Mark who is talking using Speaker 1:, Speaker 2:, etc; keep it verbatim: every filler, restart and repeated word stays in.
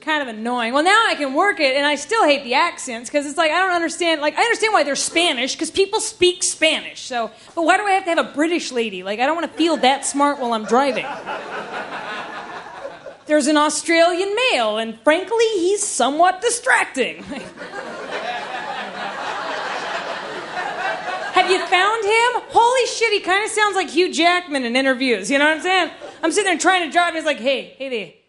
Speaker 1: kind of annoying. Well, now I can work it, and I still hate the accents, because it's like, I don't understand. Like, I understand why they're Spanish, because people speak Spanish. So, but why do I have to have a British lady? Like, I don't want to feel that smart while I'm driving. There's an Australian male, and frankly, he's somewhat distracting. Have you found him? Holy shit, he kind of sounds like Hugh Jackman in interviews. You know what I'm saying? I'm sitting there trying to drive, and he's like, hey, hey there.